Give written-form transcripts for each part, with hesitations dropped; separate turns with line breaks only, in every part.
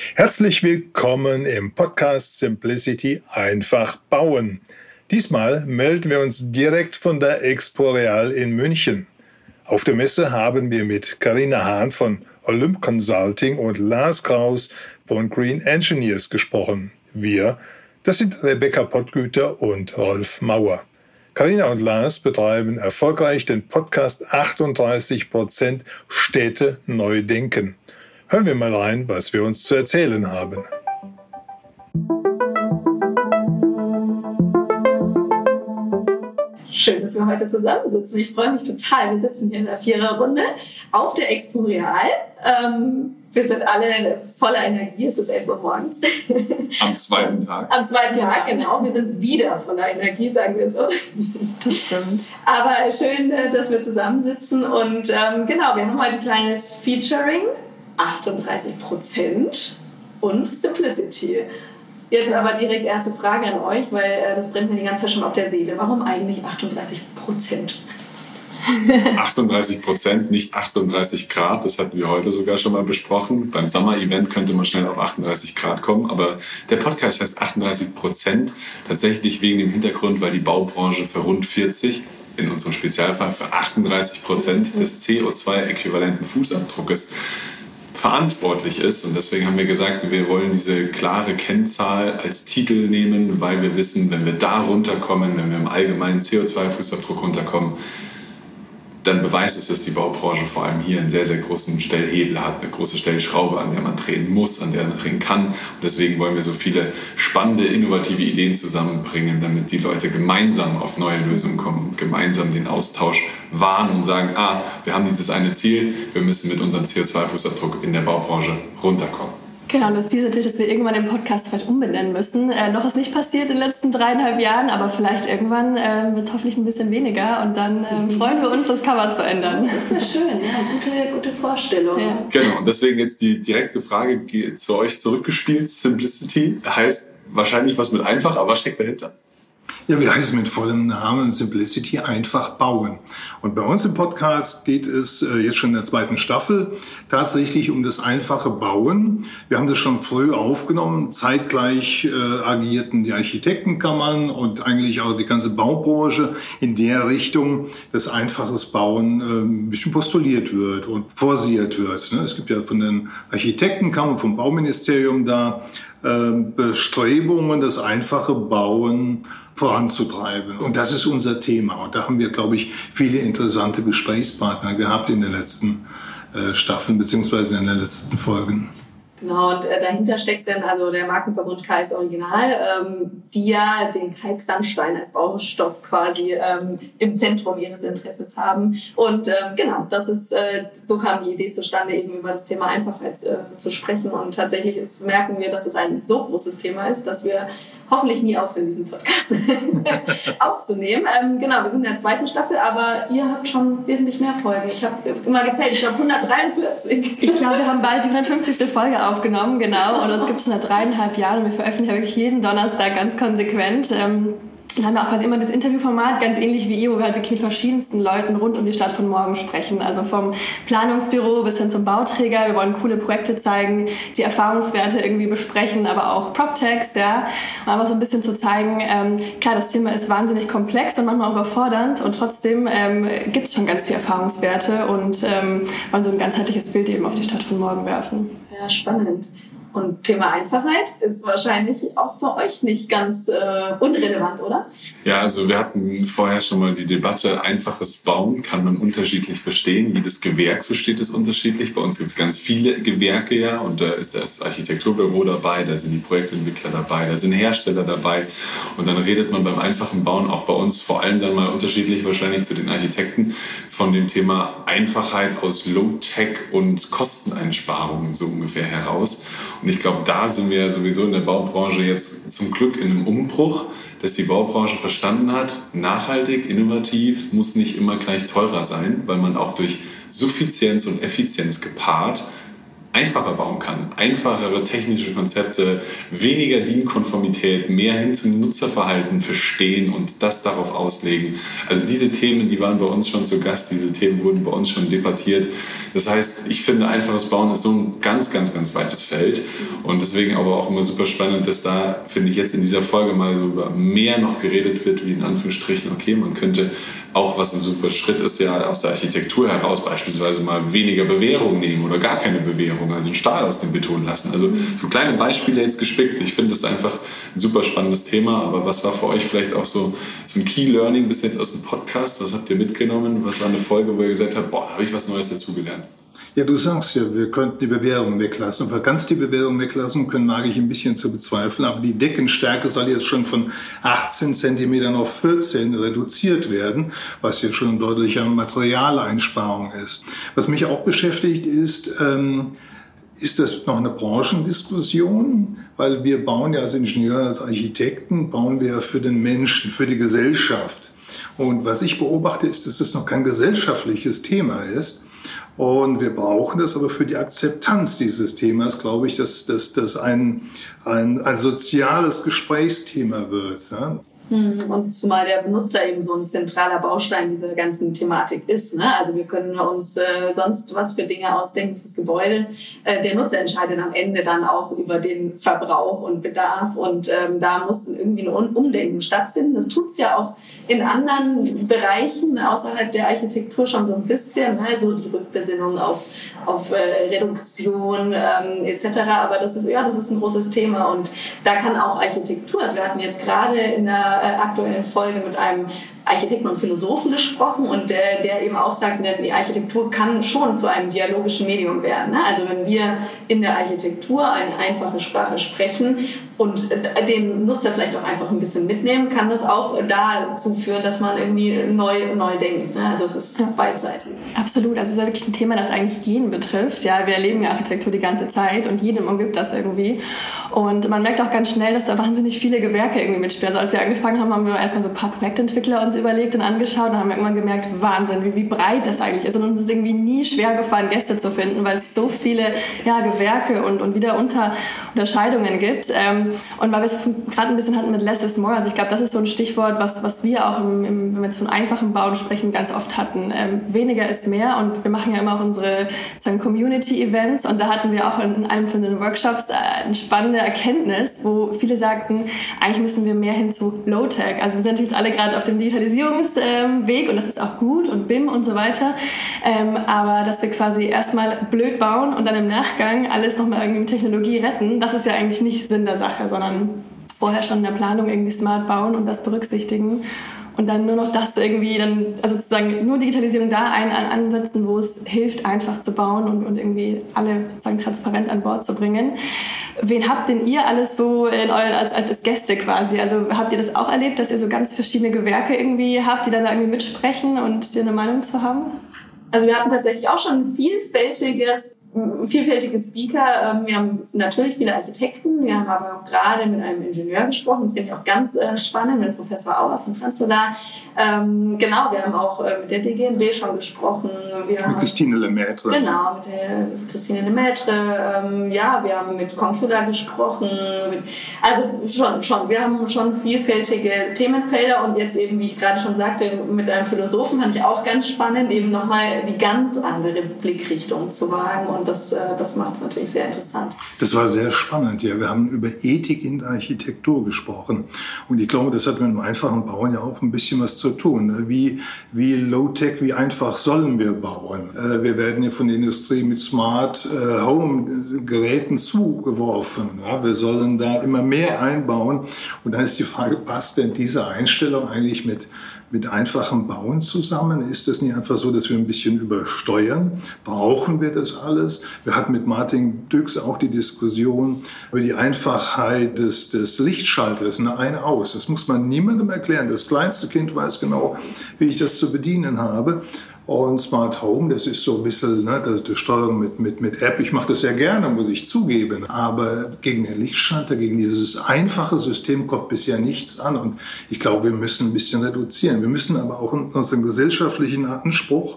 Herzlich willkommen im Podcast Simplicity einfach bauen. Diesmal melden wir uns direkt von der Expo Real in München. Auf der Messe haben wir mit Carina Hahn von Olymp Consulting und Lars Kraus von Green Engineers gesprochen. Wir, das sind Rebecca Pottgüter und Rolf Mauer. Carina und Lars betreiben erfolgreich den Podcast 38% Städte neu denken. Hören wir mal rein, was wir uns zu erzählen haben.
Schön, dass wir heute zusammensitzen. Ich freue mich total. Wir sitzen hier in der Viererrunde auf der Expo Real. Wir sind alle voller Energie. Es ist 11 Uhr morgens.
Am zweiten Tag.
Am zweiten Tag, genau. Wir sind wieder voller Energie, sagen wir so.
Das stimmt.
Aber schön, dass wir zusammensitzen. Und genau, wir haben heute ein kleines Featuring. 38% und Simplicity. Jetzt aber direkt erste Frage an euch, weil das brennt mir die ganze Zeit schon auf der Seele. Warum eigentlich 38%?
38%, nicht 38 Grad, das hatten wir heute sogar schon mal besprochen. Beim Sommer-Event könnte man schnell auf 38 Grad kommen, aber der Podcast heißt 38%, tatsächlich wegen dem Hintergrund, weil die Baubranche für rund 40, in unserem Spezialfall für 38% des CO2-äquivalenten Fußabdruckes verantwortlich ist. Und deswegen haben wir gesagt, wir wollen diese klare Kennzahl als Titel nehmen, weil wir wissen, wenn wir da runterkommen, wenn wir im allgemeinen CO2-Fußabdruck runterkommen, dann beweist es, dass die Baubranche vor allem hier einen sehr, sehr großen Stellhebel hat, eine große Stellschraube, an der man drehen muss, an der man drehen kann. Und deswegen wollen wir so viele spannende, innovative Ideen zusammenbringen, damit die Leute gemeinsam auf neue Lösungen kommen und gemeinsam den Austausch wahren und sagen, wir haben dieses eine Ziel, wir müssen mit unserem CO2-Fußabdruck in der Baubranche runterkommen.
Genau, das Ziel ist natürlich, dass wir irgendwann den Podcast vielleicht umbenennen müssen. Noch ist nicht passiert in den letzten 3,5 Jahren, aber vielleicht irgendwann wird es hoffentlich ein bisschen weniger und dann freuen wir uns, das Cover zu ändern.
Das wäre schön, ja, gute Vorstellung.
Ja.
Genau, und deswegen jetzt die direkte Frage zu euch zurückgespielt. Simplicity heißt wahrscheinlich was mit einfach, aber was steckt dahinter?
Ja, wir heißen mit vollem Namen Simplicity einfach bauen. Und bei uns im Podcast geht es jetzt schon in der 2. Staffel tatsächlich um das einfache Bauen. Wir haben das schon früh aufgenommen. Zeitgleich agierten die Architektenkammern und eigentlich auch die ganze Baubranche in der Richtung, dass einfaches Bauen ein bisschen postuliert wird und forciert wird. Es gibt ja von den Architektenkammern, vom Bauministerium da Bestrebungen, das einfache Bauen voranzutreiben. Und das ist unser Thema. Und da haben wir, glaube ich, viele interessante Gesprächspartner gehabt in den letzten Staffeln beziehungsweise in den letzten Folgen.
Genau, und dahinter steckt dann also der Markenverbund KS Original, die ja den Kalksandstein als Baustoff quasi im Zentrum ihres Interesses haben. Und genau, das ist so kam die Idee zustande, eben über das Thema Einfachheit zu sprechen. Und tatsächlich merken wir, dass es ein so großes Thema ist, dass wir hoffentlich nie aufhören, diesen Podcast aufzunehmen. Genau, wir sind in der 2. Staffel, aber ihr habt schon wesentlich mehr Folgen. Ich habe immer gezählt, ich glaube 143.
Ich glaube, wir haben bald die 150. Folge aufgenommen, genau. Und uns gibt es seit 3,5 Jahren und wir veröffentlichen wirklich jeden Donnerstag ganz konsequent. Dann haben wir auch quasi immer das Interviewformat, ganz ähnlich wie ihr, wo wir halt wirklich mit verschiedensten Leuten rund um die Stadt von morgen sprechen. Also vom Planungsbüro bis hin zum Bauträger. Wir wollen coole Projekte zeigen, die Erfahrungswerte irgendwie besprechen, aber auch PropTechs, ja. Um einfach so ein bisschen zu zeigen, klar, das Thema ist wahnsinnig komplex und manchmal auch überfordernd und trotzdem gibt es schon ganz viele Erfahrungswerte und wollen so ein ganzheitliches Bild eben auf die Stadt von morgen werfen.
Ja, spannend. Und Thema Einfachheit ist wahrscheinlich auch bei euch nicht ganz unrelevant, oder?
Ja, also wir hatten vorher schon mal die Debatte, einfaches Bauen kann man unterschiedlich verstehen. Jedes Gewerk versteht es unterschiedlich. Bei uns gibt es ganz viele Gewerke, ja, und da ist das Architekturbüro dabei, da sind die Projektentwickler dabei, da sind Hersteller dabei. Und dann redet man beim einfachen Bauen auch bei uns vor allem dann mal unterschiedlich wahrscheinlich zu den Architekten von dem Thema Einfachheit aus Low-Tech und Kosteneinsparungen so ungefähr heraus. Und ich glaube, da sind wir sowieso in der Baubranche jetzt zum Glück in einem Umbruch, dass die Baubranche verstanden hat, nachhaltig, innovativ, muss nicht immer gleich teurer sein, weil man auch durch Suffizienz und Effizienz gepaart einfacher bauen kann. Einfachere technische Konzepte, weniger DIN-Konformität, mehr hin zum Nutzerverhalten verstehen und das darauf auslegen. Also diese Themen, die waren bei uns schon zu Gast, diese Themen wurden bei uns schon debattiert. Das heißt, ich finde, einfaches Bauen ist so ein ganz, ganz, ganz weites Feld und deswegen aber auch immer super spannend, dass da, finde ich, jetzt in dieser Folge mal so über mehr noch geredet wird, wie in Anführungsstrichen, okay, man könnte auch, was ein super Schritt ist, ja aus der Architektur heraus beispielsweise mal weniger Bewährung nehmen oder gar keine Bewährung, also einen Stahl aus dem Beton lassen. Also so kleine Beispiele jetzt gespickt. Ich finde, das ist einfach ein super spannendes Thema, aber was war für euch vielleicht auch so ein Key Learning bis jetzt aus dem Podcast? Was habt ihr mitgenommen? Was war eine Folge, wo ihr gesagt habt, boah, da habe ich was Neues dazugelernt?
Ja, du sagst ja, wir könnten die Bewährung weglassen. Ob wir ganz die Bewährung weglassen können, mag ich ein bisschen zu bezweifeln. Aber die Deckenstärke soll jetzt schon von 18 Zentimetern auf 14 reduziert werden, was jetzt schon eine deutliche Materialeinsparung ist. Was mich auch beschäftigt ist das noch eine Branchendiskussion? Weil wir bauen ja als Ingenieure, als Architekten, bauen wir ja für den Menschen, für die Gesellschaft. Und was ich beobachte, ist, dass es noch kein gesellschaftliches Thema ist. Und wir brauchen das aber für die Akzeptanz dieses Themas, glaube ich, dass das ein soziales Gesprächsthema wird. Ja?
Und zumal der Benutzer eben so ein zentraler Baustein dieser ganzen Thematik ist. Ne? Also wir können uns sonst was für Dinge ausdenken fürs Gebäude. Der Nutzer entscheidet am Ende dann auch über den Verbrauch und Bedarf. Und da muss irgendwie ein Umdenken stattfinden. Das tut's ja auch in anderen Bereichen außerhalb der Architektur schon so ein bisschen. Ne? So die Rückbesinnung auf Reduktion etc. Aber das ist ein großes Thema. Und da kann auch Architektur, also wir hatten jetzt gerade in der aktuellen Folge mit einem Architekten und Philosophen gesprochen und der eben auch sagt, die Architektur kann schon zu einem dialogischen Medium werden. Ne? Also wenn wir in der Architektur eine einfache Sprache sprechen und den Nutzer vielleicht auch einfach ein bisschen mitnehmen, kann das auch dazu führen, dass man irgendwie neu denkt. Ne? Also es ist beidseitig.
Absolut, also es ist ja wirklich ein Thema, das eigentlich jeden betrifft. Ja, wir erleben ja Architektur die ganze Zeit und jedem umgibt das irgendwie. Und man merkt auch ganz schnell, dass da wahnsinnig viele Gewerke irgendwie mitspielen. Also als wir angefangen haben, haben wir erstmal so ein paar Projektentwickler uns überlegt und angeschaut und haben irgendwann gemerkt, Wahnsinn, wie breit das eigentlich ist. Und uns ist irgendwie nie schwer gefallen, Gäste zu finden, weil es so viele Gewerke und wieder Unterscheidungen gibt. Und weil wir es gerade ein bisschen hatten mit less is more, also ich glaube, das ist so ein Stichwort, was wir auch, wenn wir jetzt von einfachem Bauen sprechen, ganz oft hatten. Weniger ist mehr und wir machen ja immer auch unsere Community-Events und da hatten wir auch in einem von den Workshops eine spannende Erkenntnis, wo viele sagten, eigentlich müssen wir mehr hin zu Low-Tech. Also wir sind jetzt alle gerade auf dem Digitalisierungsweg und das ist auch gut und BIM und so weiter. Aber dass wir quasi erstmal blöd bauen und dann im Nachgang alles nochmal irgendwie mit Technologie retten, das ist ja eigentlich nicht Sinn der Sache, sondern vorher schon in der Planung irgendwie smart bauen und das berücksichtigen. Und dann nur noch das irgendwie, also sozusagen nur Digitalisierung da ansetzen, wo es hilft, einfach zu bauen und irgendwie alle sozusagen transparent an Bord zu bringen. Wen habt denn ihr alles so als Gäste quasi? Also habt ihr das auch erlebt, dass ihr so ganz verschiedene Gewerke irgendwie habt, die dann da irgendwie mitsprechen und dir eine Meinung zu haben?
Also wir hatten tatsächlich auch schon vielfältige Speaker. Wir haben natürlich viele Architekten. Wir haben aber auch gerade mit einem Ingenieur gesprochen. Das finde ich auch ganz spannend, mit Professor Auer von Transsolar. Genau, wir haben auch mit der DGNB schon gesprochen.
Mit Christine Lemaitre.
Genau, mit der Christine Lemaitre. Wir haben mit Concula gesprochen. Wir haben schon vielfältige Themenfelder. Und jetzt eben, wie ich gerade schon sagte, mit einem Philosophen fand ich auch ganz spannend, eben nochmal die ganz andere Blickrichtung zu wagen. Und das macht es natürlich sehr interessant.
Das war sehr spannend, ja. Wir haben über Ethik in der Architektur gesprochen. Und ich glaube, das hat mit dem einfachen Bauen ja auch ein bisschen was zu tun. Wie Low-Tech, wie einfach sollen wir bauen? Wir werden ja von der Industrie mit Smart Home Geräten zugeworfen. Ja. Wir sollen da immer mehr einbauen. Und da ist die Frage, passt denn diese Einstellung eigentlich mit einfachem Bauen zusammen? Ist es nicht einfach so, dass wir ein bisschen übersteuern? Brauchen wir das alles? Wir hatten mit Martin Düx auch die Diskussion über die Einfachheit des Lichtschalters, ein aus. Das muss man niemandem erklären. Das kleinste Kind weiß genau, wie ich das zu bedienen habe. Und Smart Home, das ist so ein bisschen die Steuerung mit App. Ich mache das sehr gerne, muss ich zugeben. Aber gegen den Lichtschalter, gegen dieses einfache System kommt bisher nichts an. Und ich glaube, wir müssen ein bisschen reduzieren. Wir müssen aber auch unseren gesellschaftlichen Anspruch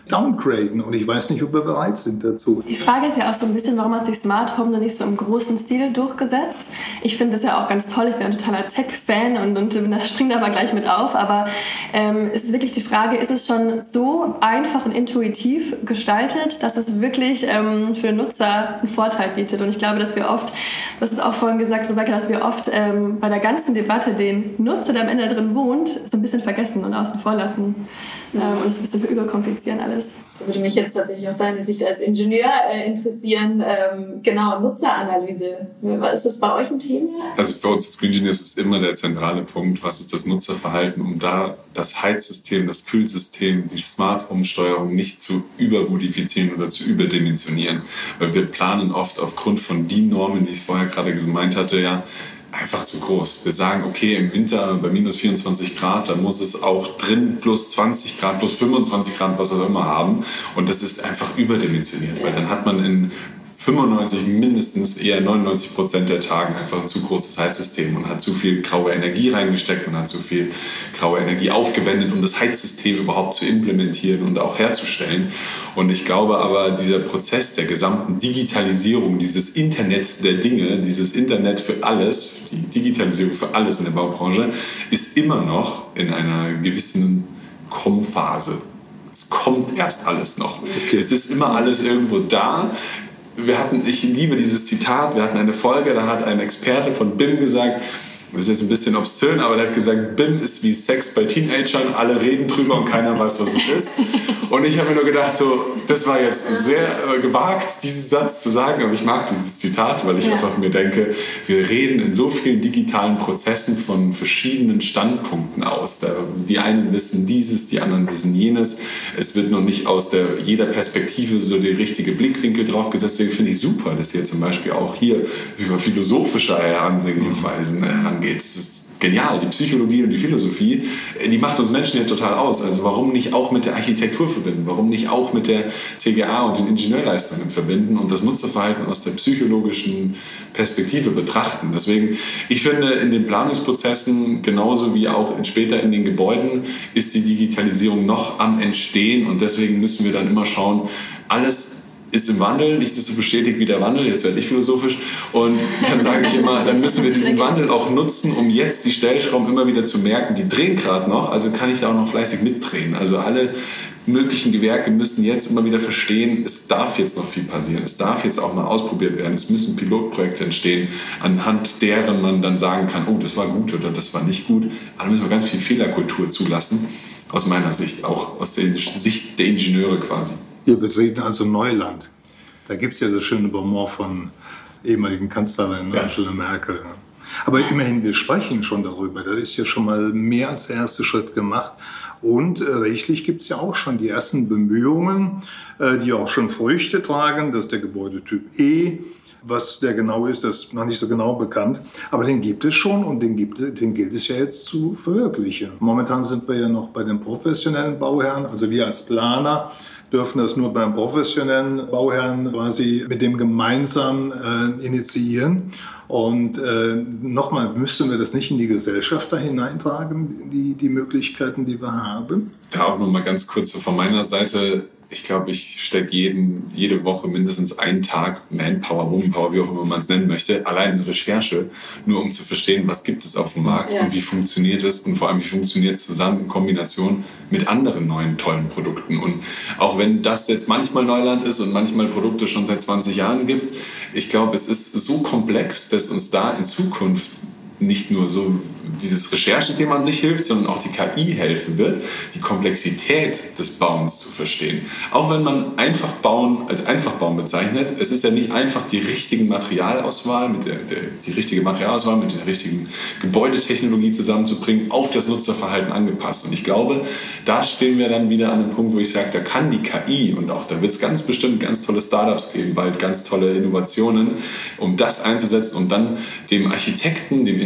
downgraden. Und ich weiß nicht, ob wir bereit sind dazu.
Die Frage ist ja auch so ein bisschen, warum hat sich Smart Home noch nicht so im großen Stil durchgesetzt? Ich finde das ja auch ganz toll. Ich bin ein totaler Tech-Fan und springe da aber gleich mit auf. Aber es ist wirklich die Frage, ist es schon so einfach und intuitiv gestaltet, dass es wirklich für den Nutzer einen Vorteil bietet? Und ich glaube, dass wir oft, du hast es auch vorhin gesagt, Rebecca, dass wir oft bei der ganzen Debatte den Nutzer, der am Ende drin wohnt, so ein bisschen vergessen und außen vor lassen. Und es ein bisschen überkomplizieren alles.
Da würde mich jetzt tatsächlich auch deine Sicht als Ingenieur interessieren. Genau, Nutzeranalyse. Ist das bei euch ein Thema?
Also bei uns als Green Engineers ist immer der zentrale Punkt, was ist das Nutzerverhalten, um da das Heizsystem, das Kühlsystem, die Smart Home Steuerung nicht zu übermodifizieren oder zu überdimensionieren. Weil wir planen oft aufgrund von den Normen, die ich vorher gerade gemeint hatte, ja, einfach zu groß. Wir sagen, okay, im Winter bei minus 24 Grad, da muss es auch drin plus 20 Grad, plus 25 Grad, was auch immer haben. Und das ist einfach überdimensioniert, weil dann hat man in 95, mindestens eher 99% der Tagen einfach ein zu großes Heizsystem und hat zu viel graue Energie reingesteckt und hat zu viel graue Energie aufgewendet, um das Heizsystem überhaupt zu implementieren und auch herzustellen. Und ich glaube aber, dieser Prozess der gesamten Digitalisierung, dieses Internet der Dinge, dieses Internet für alles, die Digitalisierung für alles in der Baubranche, ist immer noch in einer gewissen Kommphase. Es kommt erst alles noch. Okay. Es ist immer alles irgendwo da. Ich liebe dieses Zitat, wir hatten eine Folge, da hat ein Experte von BIM gesagt, das ist jetzt ein bisschen obszön, aber der hat gesagt, BIM ist wie Sex bei Teenagern, alle reden drüber und keiner weiß, was es ist. Und ich habe mir nur gedacht, so, das war jetzt sehr gewagt, diesen Satz zu sagen, aber ich mag dieses Zitat, weil ich einfach mir denke, wir reden in so vielen digitalen Prozessen von verschiedenen Standpunkten aus. Die einen wissen dieses, die anderen wissen jenes. Es wird noch nicht aus jeder Perspektive so der richtige Blickwinkel drauf gesetzt. Deswegen finde ich super, dass ihr zum Beispiel auch hier über philosophische Herangehensweisen herangeht. Das ist genial. Die Psychologie und die Philosophie, die macht uns Menschen ja total aus. Also warum nicht auch mit der Architektur verbinden? Warum nicht auch mit der TGA und den Ingenieurleistungen verbinden und das Nutzerverhalten aus der psychologischen Perspektive betrachten? Deswegen, ich finde, in den Planungsprozessen, genauso wie auch später in den Gebäuden, ist die Digitalisierung noch am Entstehen und deswegen müssen wir dann immer schauen, alles ist im Wandel, nichts ist so bestätigt wie der Wandel, jetzt werde ich philosophisch und dann sage ich immer, dann müssen wir diesen Wandel auch nutzen, um jetzt die Stellschrauben immer wieder zu merken, die drehen gerade noch, also kann ich da auch noch fleißig mitdrehen. Also alle möglichen Gewerke müssen jetzt immer wieder verstehen, es darf jetzt noch viel passieren, es darf jetzt auch mal ausprobiert werden, es müssen Pilotprojekte entstehen, anhand deren man dann sagen kann, oh, das war gut oder das war nicht gut, aber da müssen wir ganz viel Fehlerkultur zulassen, aus meiner Sicht, auch aus der Sicht der Ingenieure quasi.
Wir betreten also Neuland. Da gibt es ja das schöne Bonmot von ehemaligen Kanzlerin Angela Merkel. Aber immerhin, wir sprechen schon darüber. Da ist ja schon mal mehr als der erste Schritt gemacht. Und rechtlich gibt es ja auch schon die ersten Bemühungen, die auch schon Früchte tragen, dass der Gebäudetyp E, was der genau ist, das ist noch nicht so genau bekannt. Aber den gibt es schon und den gilt es ja jetzt zu verwirklichen. Momentan sind wir ja noch bei den professionellen Bauherren, also wir als Planer dürfen das nur beim professionellen Bauherrn quasi mit dem gemeinsam initiieren. Und nochmal, müssten wir das nicht in die Gesellschaft da hineintragen, die Möglichkeiten, die wir haben?
Da auch nochmal ganz kurz von meiner Seite. Ich glaube, ich stecke jede Woche mindestens einen Tag Manpower, Womanpower, wie auch immer man es nennen möchte, allein in Recherche, nur um zu verstehen, was gibt es auf dem Markt und wie funktioniert es und vor allem, wie funktioniert es zusammen in Kombination mit anderen neuen, tollen Produkten. Und auch wenn das jetzt manchmal Neuland ist und manchmal Produkte schon seit 20 Jahren gibt, ich glaube, es ist so komplex, dass uns da in Zukunft nicht nur so dieses Recherchethema an sich hilft, sondern auch die KI helfen wird, die Komplexität des Bauens zu verstehen. Auch wenn man einfach bauen als einfach bauen bezeichnet, es ist ja nicht einfach die richtige Materialauswahl mit der richtigen Gebäudetechnologie zusammenzubringen, auf das Nutzerverhalten angepasst. Und ich glaube, da stehen wir dann wieder an einem Punkt, wo ich sage, da kann die KI und auch da wird es ganz bestimmt ganz tolle Startups geben, bald ganz tolle Innovationen, um das einzusetzen und dann dem Architekten, dem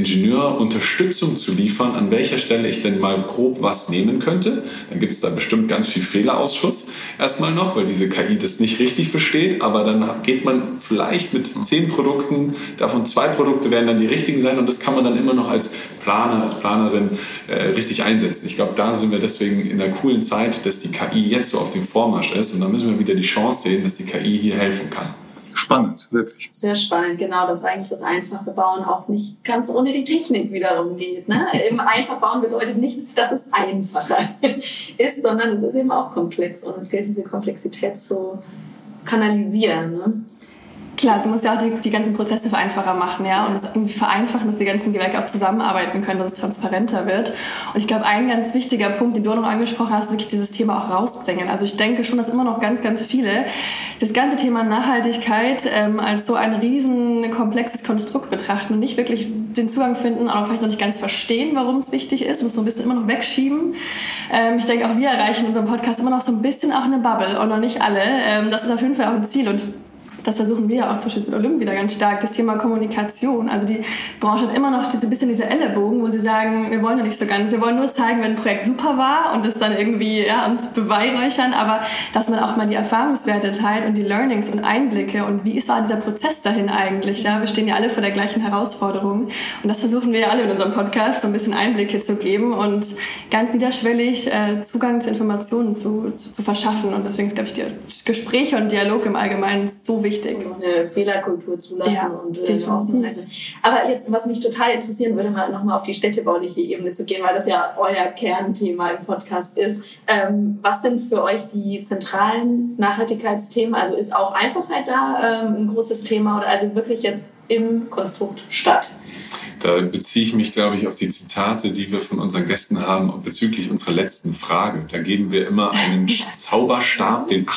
Ingenieur Unterstützung zu liefern, an welcher Stelle ich denn mal grob was nehmen könnte. Dann gibt es da bestimmt ganz viel Fehlerausschuss erstmal noch, weil diese KI das nicht richtig versteht. Aber dann geht man vielleicht mit 10 Produkten, davon 2 Produkte werden dann die richtigen sein und das kann man dann immer noch als Planer, als Planerin richtig einsetzen. Ich glaube, da sind wir deswegen in einer coolen Zeit, dass die KI jetzt so auf dem Vormarsch ist und da müssen wir wieder die Chance sehen, dass die KI hier helfen kann.
Spannend, wirklich.
Sehr spannend, genau, dass eigentlich das einfache Bauen auch nicht ganz ohne die Technik wiederum geht. Ne? Eben einfach bauen bedeutet nicht, dass es einfacher ist, sondern es ist eben auch komplex und es gilt, diese Komplexität zu kanalisieren. Ne?
Klar, sie muss ja auch die ganzen Prozesse einfacher machen, ja, und das irgendwie vereinfachen, dass die ganzen Gewerke auch zusammenarbeiten können, dass es transparenter wird. Und ich glaube, ein ganz wichtiger Punkt, den du auch noch angesprochen hast, wirklich dieses Thema auch rausbringen. Also ich denke schon, dass immer noch ganz, ganz viele das ganze Thema Nachhaltigkeit als so ein riesen komplexes Konstrukt betrachten und nicht wirklich den Zugang finden, aber vielleicht noch nicht ganz verstehen, warum es wichtig ist und es so ein bisschen immer noch wegschieben. Ich denke, auch wir erreichen in unserem Podcast immer noch so ein bisschen auch eine Bubble und noch nicht alle. Das ist auf jeden Fall auch ein Ziel und das versuchen wir ja auch zum Beispiel mit Olymp wieder ganz stark, das Thema Kommunikation. Also die Branche hat immer noch diese Ellenbogen, wo sie sagen, wir wollen ja nicht so ganz, wir wollen nur zeigen, wenn ein Projekt super war und das dann irgendwie uns beweihräuchern, aber dass man auch mal die Erfahrungswerte teilt und die Learnings und Einblicke und wie war dieser Prozess dahin eigentlich. Ja? Wir stehen ja alle vor der gleichen Herausforderung und das versuchen wir ja alle in unserem Podcast, so ein bisschen Einblicke zu geben und ganz niederschwellig Zugang zu Informationen zu verschaffen. Und deswegen ist, glaube ich, die Gespräche und Dialog im Allgemeinen so wichtig.
Und eine Fehlerkultur zulassen und eine Offenheit. Aber jetzt, was mich total interessieren würde, mal nochmal auf die städtebauliche Ebene zu gehen, weil das ja euer Kernthema im Podcast ist. Was sind für euch die zentralen Nachhaltigkeitsthemen? Also ist auch Einfachheit da ein großes Thema oder also wirklich jetzt im Konstrukt Stadt?
Da beziehe ich mich, glaube ich, auf die Zitate, die wir von unseren Gästen haben bezüglich unserer letzten Frage. Da geben wir immer einen Zauberstab, den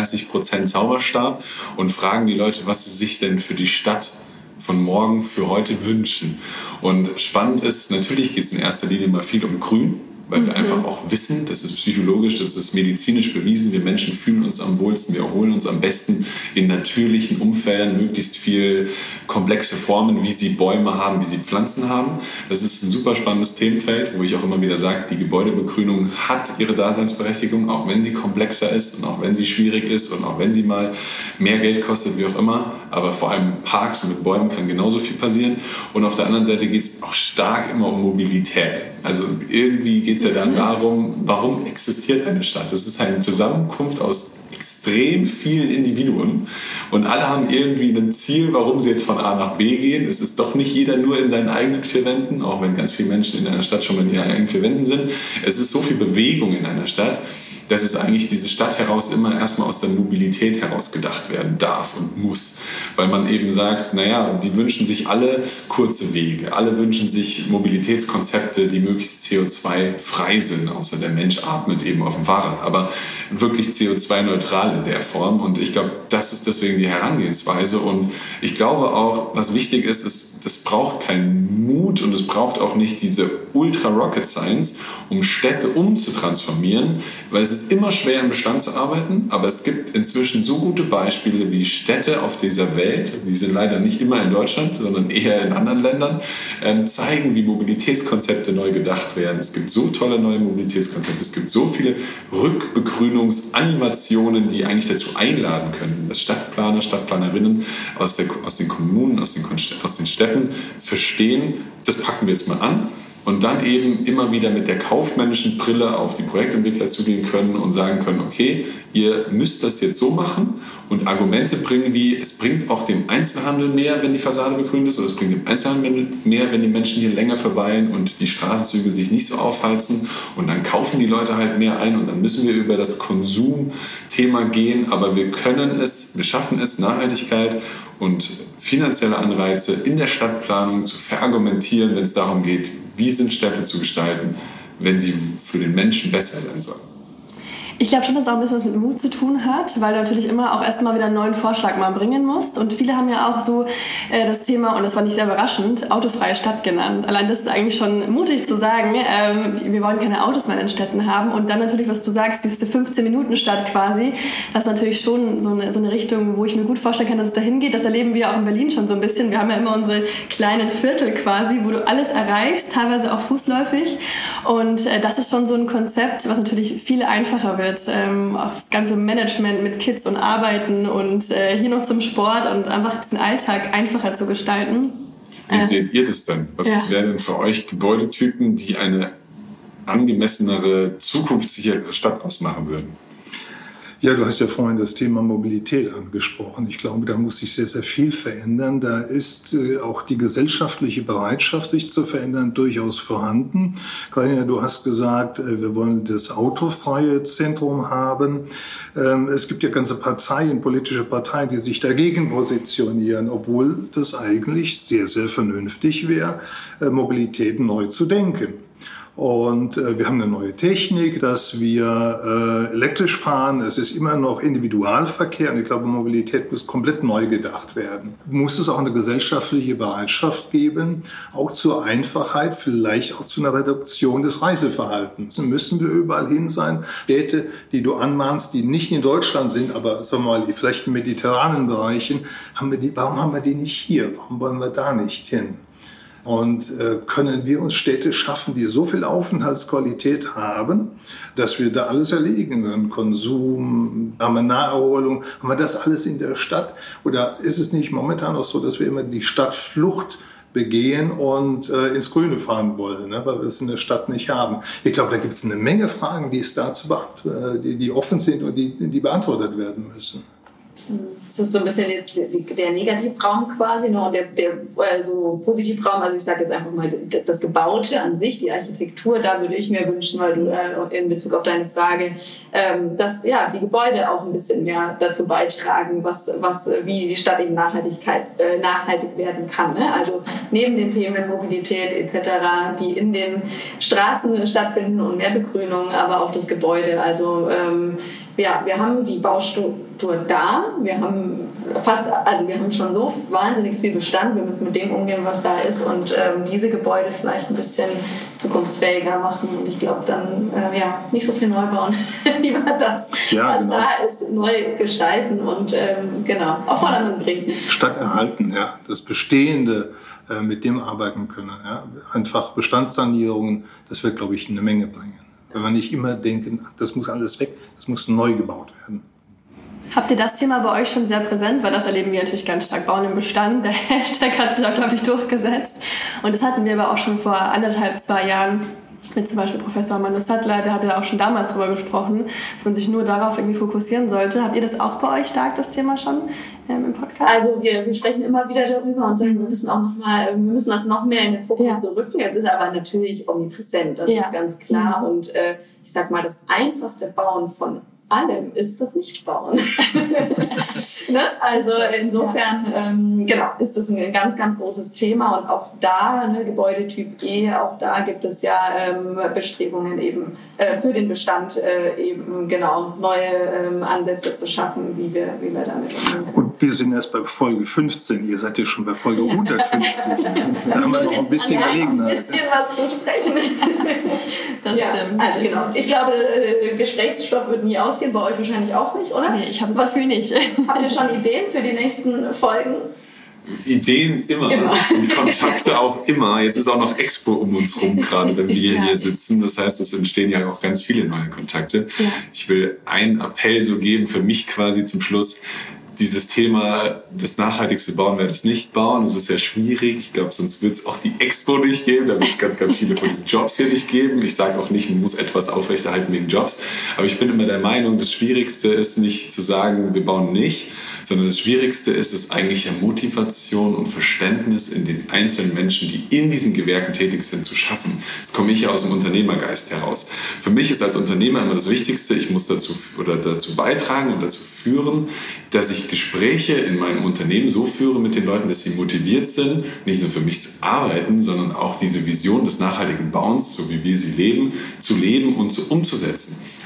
38% Zauberstab und fragen die Leute, was sie sich denn für die Stadt von morgen für heute wünschen. Und spannend ist, natürlich geht es in erster Linie mal viel um Grün, weil wir einfach auch wissen, das ist psychologisch, das ist medizinisch bewiesen, wir Menschen fühlen uns am wohlsten, wir erholen uns am besten in natürlichen Umfeldern, möglichst viel komplexe Formen, wie sie Bäume haben, wie sie Pflanzen haben. Das ist ein super spannendes Themenfeld, wo ich auch immer wieder sage, die Gebäudebegrünung hat ihre Daseinsberechtigung, auch wenn sie komplexer ist und auch wenn sie schwierig ist und auch wenn sie mal mehr Geld kostet, wie auch immer. Aber vor allem Parks mit Bäumen kann genauso viel passieren. Und auf der anderen Seite geht es auch stark immer um Mobilität. Also irgendwie geht es ja dann darum, warum existiert eine Stadt? Das ist eine Zusammenkunft aus extrem vielen Individuen und alle haben irgendwie ein Ziel, warum sie jetzt von A nach B gehen. Es ist doch nicht jeder nur in seinen eigenen 4 Wänden, auch wenn ganz viele Menschen in einer Stadt schon mal in ihren eigenen 4 Wänden sind. Es ist so viel Bewegung in einer Stadt, dass es eigentlich diese Stadt heraus immer erstmal aus der Mobilität heraus gedacht werden darf und muss. Weil man eben sagt, naja, die wünschen sich alle kurze Wege, alle wünschen sich Mobilitätskonzepte, die möglichst CO2-frei sind, außer der Mensch atmet eben auf dem Fahrrad, aber wirklich CO2-neutral in der Form. Und ich glaube, das ist deswegen die Herangehensweise. Und ich glaube auch, was wichtig ist, das braucht keinen Mut und es braucht auch nicht diese Ultra-Rocket-Science, um Städte umzutransformieren, weil es ist immer schwer im Bestand zu arbeiten, aber es gibt inzwischen so gute Beispiele, wie Städte auf dieser Welt, die sind leider nicht immer in Deutschland, sondern eher in anderen Ländern, zeigen, wie Mobilitätskonzepte neu gedacht werden. Es gibt so tolle neue Mobilitätskonzepte, es gibt so viele Rückbegrünungsanimationen, die eigentlich dazu einladen können, dass Stadtplaner, Stadtplanerinnen aus den Kommunen, aus den Städten verstehen, das packen wir jetzt mal an und dann eben immer wieder mit der kaufmännischen Brille auf die Projektentwickler zugehen können und sagen können, okay, ihr müsst das jetzt so machen und Argumente bringen wie, es bringt auch dem Einzelhandel mehr, wenn die Fassade begrünt ist oder es bringt dem Einzelhandel mehr, wenn die Menschen hier länger verweilen und die Straßenzüge sich nicht so aufheizen und dann kaufen die Leute halt mehr ein und dann müssen wir über das Konsumthema gehen, aber wir schaffen es, Nachhaltigkeit und finanzielle Anreize in der Stadtplanung zu verargumentieren, wenn es darum geht, wie sind Städte zu gestalten, wenn sie für den Menschen besser sein sollen.
Ich glaube schon, dass es auch ein bisschen was mit Mut zu tun hat, weil du natürlich immer auch erstmal wieder einen neuen Vorschlag mal bringen musst. Und viele haben ja auch so das Thema, und das fand ich sehr überraschend, autofreie Stadt genannt. Allein das ist eigentlich schon mutig zu sagen, wir wollen keine Autos mehr in den Städten haben. Und dann natürlich, was du sagst, diese 15-Minuten-Stadt quasi, das ist natürlich schon so eine Richtung, wo ich mir gut vorstellen kann, dass es dahin geht. Das erleben wir auch in Berlin schon so ein bisschen. Wir haben ja immer unsere kleinen Viertel quasi, wo du alles erreichst, teilweise auch fußläufig. Und das ist schon so ein Konzept, was natürlich viel einfacher wird. Auch das ganze Management mit Kids und Arbeiten und hier noch zum Sport und einfach den Alltag einfacher zu gestalten.
Wie seht ihr das denn? Was wären denn für euch Gebäudetypen, die eine angemessenere, zukunftssichere Stadt ausmachen würden?
Ja, du hast ja vorhin das Thema Mobilität angesprochen. Ich glaube, da muss sich sehr, sehr viel verändern. Da ist auch die gesellschaftliche Bereitschaft, sich zu verändern, durchaus vorhanden. Karina, du hast gesagt, wir wollen das autofreie Zentrum haben. Es gibt ja ganze Parteien, politische Parteien, die sich dagegen positionieren, obwohl das eigentlich sehr, sehr vernünftig wäre, Mobilität neu zu denken. Und wir haben eine neue Technik, dass wir elektrisch fahren. Es ist immer noch Individualverkehr und ich glaube, Mobilität muss komplett neu gedacht werden. Muss es auch eine gesellschaftliche Bereitschaft geben, auch zur Einfachheit, vielleicht auch zu einer Reduktion des Reiseverhaltens. Müssen wir überall hin sein? Städte, die du anmahnst, die nicht in Deutschland sind, aber sagen wir mal, vielleicht in mediterranen Bereichen, warum haben wir die nicht hier? Warum wollen wir da nicht hin? Und können wir uns Städte schaffen, die so viel Aufenthaltsqualität haben, dass wir da alles erledigen können? Konsum, haben wir Naherholung, haben wir das alles in der Stadt? Oder ist es nicht momentan auch so, dass wir immer die Stadtflucht begehen und ins Grüne fahren wollen, ne? Weil wir es in der Stadt nicht haben? Ich glaube, da gibt es eine Menge Fragen, die es dazu die offen sind und die beantwortet werden müssen.
Das ist so ein bisschen jetzt der Negativraum quasi, ne? Und der so Positivraum, also ich sage jetzt einfach mal das Gebaute an sich, die Architektur, da würde ich mir wünschen, weil du in Bezug auf deine Frage, dass die Gebäude auch ein bisschen mehr dazu beitragen, wie die Stadt eben nachhaltig werden kann. Ne? Also neben den Themen Mobilität etc., die in den Straßen stattfinden und mehr Begrünung, aber auch das Gebäude. Also wir haben die Baustruktur da, wir haben schon so wahnsinnig viel Bestand, wir müssen mit dem umgehen, was da ist und diese Gebäude vielleicht ein bisschen zukunftsfähiger machen und ich glaube dann nicht so viel neu bauen, lieber das, was da ist, neu gestalten und auf Vordermann bringen.
Stadt erhalten, ja, das Bestehende mit dem arbeiten können, ja, einfach Bestandssanierungen, das wird, glaube ich, eine Menge bringen. Wenn wir nicht immer denken, das muss alles weg, das muss neu gebaut werden.
Habt ihr das Thema bei euch schon sehr präsent? Weil das erleben wir natürlich ganz stark. Bauen im Bestand. Der Hashtag hat sich auch, glaube ich, durchgesetzt. Und das hatten wir aber auch schon vor 2 Jahren mit zum Beispiel Professor Armando Sattler. Der hatte auch schon damals darüber gesprochen, dass man sich nur darauf irgendwie fokussieren sollte. Habt ihr das auch bei euch stark, das Thema schon im Podcast?
Also wir sprechen immer wieder darüber und sagen, wir müssen das noch mehr in den Fokus rücken. Es ist aber natürlich omnipräsent, das ist ganz klar. Und ich sag mal, das einfachste Bauen von allem ist das Nichtbauen. Ne? Also insofern ist das ein ganz, ganz großes Thema und auch da, Gebäudetyp E, auch da gibt es ja Bestrebungen eben für den Bestand neue Ansätze zu schaffen, wie wir damit umgehen.
Und wir sind erst bei Folge 15, ihr seid ja schon bei Folge 115. Da haben wir noch ein bisschen Gelegenheit.
Ein bisschen was zu sprechen.
Das stimmt.
Also ich glaube, Gesprächsstoff wird nie ausgehen, bei euch wahrscheinlich auch nicht, oder?
Nee, ich habe das Gefühl nicht.
Habt ihr schon Ideen für die nächsten Folgen?
Ideen immer. Und Kontakte auch immer. Jetzt ist auch noch Expo um uns rum, gerade wenn wir hier sitzen. Das heißt, es entstehen ja auch ganz viele neue Kontakte. Ja. Ich will einen Appell so geben für mich quasi zum Schluss. Dieses Thema, das nachhaltigste Bauen wäre das Nicht-Bauen. Das ist sehr schwierig. Ich glaube, sonst wird es auch die Expo nicht geben. Da wird es ganz, ganz viele von diesen Jobs hier nicht geben. Ich sage auch nicht, man muss etwas aufrechterhalten wegen Jobs. Aber ich bin immer der Meinung, das Schwierigste ist nicht zu sagen, wir bauen nicht, sondern das Schwierigste ist es eigentlich, Motivation und Verständnis in den einzelnen Menschen, die in diesen Gewerken tätig sind, zu schaffen. Jetzt komme ich ja aus dem Unternehmergeist heraus. Für mich ist als Unternehmer immer das Wichtigste, ich muss dazu beitragen und dazu führen, dass ich Gespräche in meinem Unternehmen so führe mit den Leuten, dass sie motiviert sind, nicht nur für mich zu arbeiten, sondern auch diese Vision des nachhaltigen Bauens, so wie wir sie leben, zu leben und umzusetzen.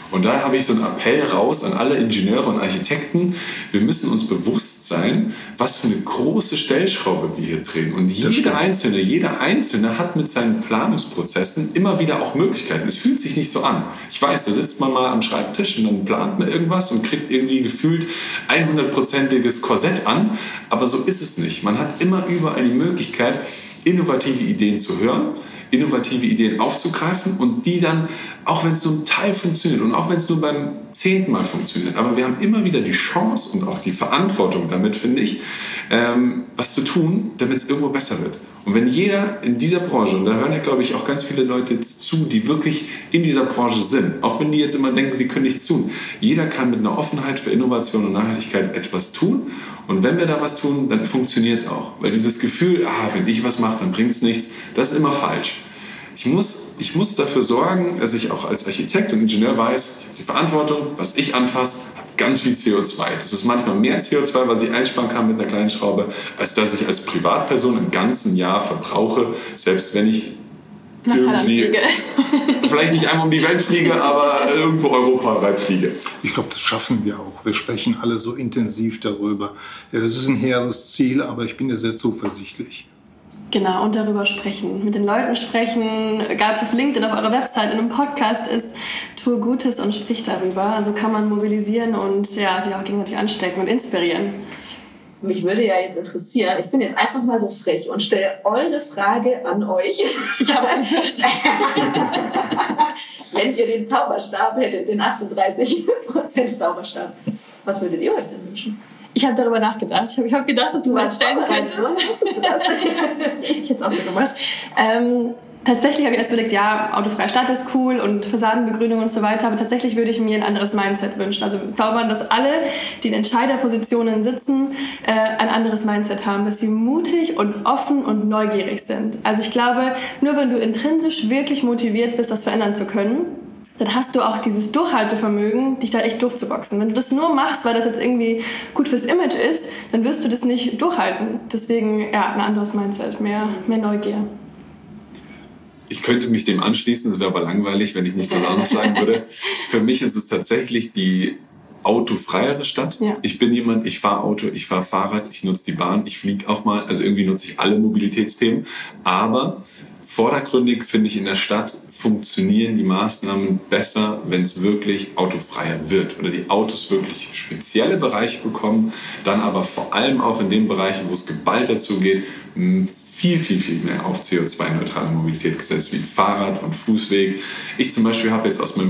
Und da habe ich so einen Appell raus an alle Ingenieure und Architekten. Wir müssen uns bewusst sein, was für eine große Stellschraube wir hier drehen. Und jeder Einzelne hat mit seinen Planungsprozessen immer wieder auch Möglichkeiten. Es fühlt sich nicht so an. Ich weiß, da sitzt man mal am Schreibtisch und dann plant man irgendwas und kriegt irgendwie gefühlt 100%iges Korsett an. Aber so ist es nicht. Man hat immer überall die Möglichkeit, innovative Ideen zu hören, innovative Ideen aufzugreifen und die dann, auch wenn es nur ein Teil funktioniert und auch wenn es nur beim 10. Mal funktioniert, aber wir haben immer wieder die Chance und auch die Verantwortung damit, finde ich, was zu tun, damit es irgendwo besser wird. Und wenn jeder in dieser Branche, und da hören ja, glaube ich, auch ganz viele Leute zu, die wirklich in dieser Branche sind, auch wenn die jetzt immer denken, sie können nichts tun, jeder kann mit einer Offenheit für Innovation und Nachhaltigkeit etwas tun. Und wenn wir da was tun, dann funktioniert es auch. Weil dieses Gefühl, wenn ich was mache, dann bringt es nichts, das ist immer falsch. Ich muss dafür sorgen, dass ich auch als Architekt und Ingenieur weiß, ich habe die Verantwortung, was ich anfasse, hat ganz viel CO2. Das ist manchmal mehr CO2, was ich einsparen kann mit einer kleinen Schraube, als dass ich als Privatperson im ganzen Jahr verbrauche, selbst wenn ich irgendwie vielleicht nicht einmal um die Welt fliege, aber irgendwo europaweit fliege.
Ich glaube, das schaffen wir auch. Wir sprechen alle so intensiv darüber. Ja, das ist ein hehres Ziel, aber ich bin ja sehr zuversichtlich.
Genau, und darüber sprechen. Mit den Leuten sprechen, egal ob es auf LinkedIn, auf eurer Website, in einem Podcast ist, tue Gutes und sprich darüber. Also kann man mobilisieren und sich auch gegenseitig anstecken und inspirieren.
Mich würde ja jetzt interessieren, ich bin jetzt einfach mal so frech und stelle eure Frage an euch.
Ich habe es gefürchtet.
Wenn ihr den Zauberstab hättet, den 38% Zauberstab, was würdet ihr euch denn wünschen?
Ich habe darüber nachgedacht. Ich habe gedacht, dass du was stellen könntest. Ich hätte es auch so gemacht. Tatsächlich habe ich erst überlegt, autofreie Stadt ist cool und Fassadenbegrünung und so weiter, aber tatsächlich würde ich mir ein anderes Mindset wünschen. Also zaubern, dass alle, die in Entscheiderpositionen sitzen, ein anderes Mindset haben, dass sie mutig und offen und neugierig sind. Also ich glaube, nur wenn du intrinsisch wirklich motiviert bist, das verändern zu können, dann hast du auch dieses Durchhaltevermögen, dich da echt durchzuboxen. Wenn du das nur machst, weil das jetzt irgendwie gut fürs Image ist, dann wirst du das nicht durchhalten. Deswegen, ein anderes Mindset, mehr Neugier.
Ich könnte mich dem anschließen, das wäre aber langweilig, wenn ich nicht das auch noch sagen würde. Für mich ist es tatsächlich die autofreiere Stadt. Ja. Ich bin jemand, ich fahre Auto, ich fahre Fahrrad, ich nutze die Bahn, ich fliege auch mal, also irgendwie nutze ich alle Mobilitätsthemen. Aber vordergründig finde ich, in der Stadt funktionieren die Maßnahmen besser, wenn es wirklich autofreier wird oder die Autos wirklich spezielle Bereiche bekommen, dann aber vor allem auch in den Bereichen, wo es geballt dazu geht, viel mehr auf CO2-neutrale Mobilität gesetzt, wie Fahrrad und Fußweg. Ich zum Beispiel habe jetzt aus meinem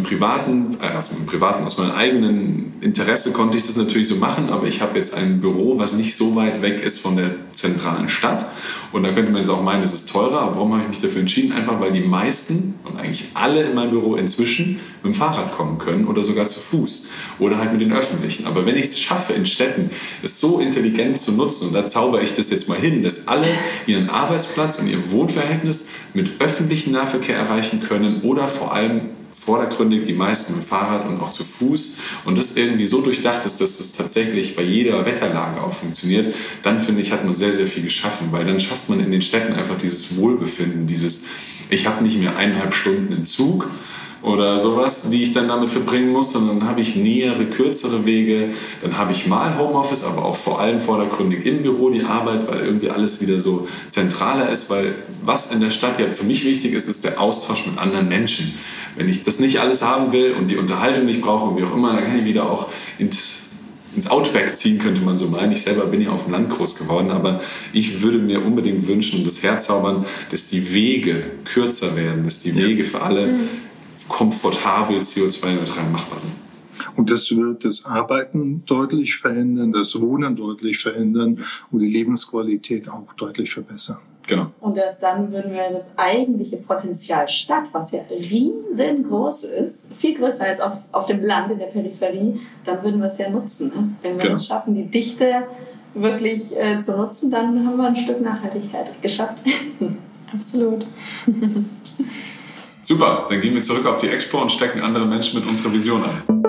eigenen Interesse konnte ich das natürlich so machen, aber ich habe jetzt ein Büro, was nicht so weit weg ist von der zentralen Stadt. Und da könnte man jetzt auch meinen, das ist teurer, aber warum habe ich mich dafür entschieden? Einfach, weil die meisten und eigentlich alle in meinem Büro inzwischen mit dem Fahrrad kommen können oder sogar zu Fuß oder halt mit den Öffentlichen. Aber wenn ich es schaffe, in Städten es so intelligent zu nutzen, und da zaubere ich das jetzt mal hin, dass alle ihren Arbeitsplatz und ihr Wohnverhältnis mit öffentlichem Nahverkehr erreichen können oder vor allem vordergründig die meisten mit Fahrrad und auch zu Fuß und das irgendwie so durchdacht ist, dass das tatsächlich bei jeder Wetterlage auch funktioniert, dann finde ich, hat man sehr viel geschaffen, weil dann schafft man in den Städten einfach dieses Wohlbefinden, ich habe nicht mehr 1,5 Stunden im Zug oder sowas, die ich dann damit verbringen muss, sondern dann habe ich nähere, kürzere Wege, dann habe ich mal Homeoffice, aber auch vor allem vordergründig im Büro die Arbeit, weil irgendwie alles wieder so zentraler ist, weil was in der Stadt ja für mich wichtig ist, ist der Austausch mit anderen Menschen. Wenn ich das nicht alles haben will und die Unterhaltung nicht brauche und wie auch immer, dann kann ich wieder auch ins Outback ziehen, könnte man so meinen. Ich selber bin ja auf dem Land groß geworden, aber ich würde mir unbedingt wünschen und das herzaubern, dass die Wege kürzer werden, dass die Wege für alle komfortabel CO2-neutral machbar sind.
Und das wird das Arbeiten deutlich verändern, das Wohnen deutlich verändern und die Lebensqualität auch deutlich verbessern.
Genau.
Und erst dann würden wir das eigentliche Potenzial Stadt, was ja riesengroß ist, viel größer als auf dem Land, in der Peripherie, dann würden wir es ja nutzen. Ne? Wenn wir es schaffen, die Dichte wirklich zu nutzen, dann haben wir ein Stück Nachhaltigkeit geschafft.
Absolut.
Super, dann gehen wir zurück auf die Expo und stecken andere Menschen mit unserer Vision an.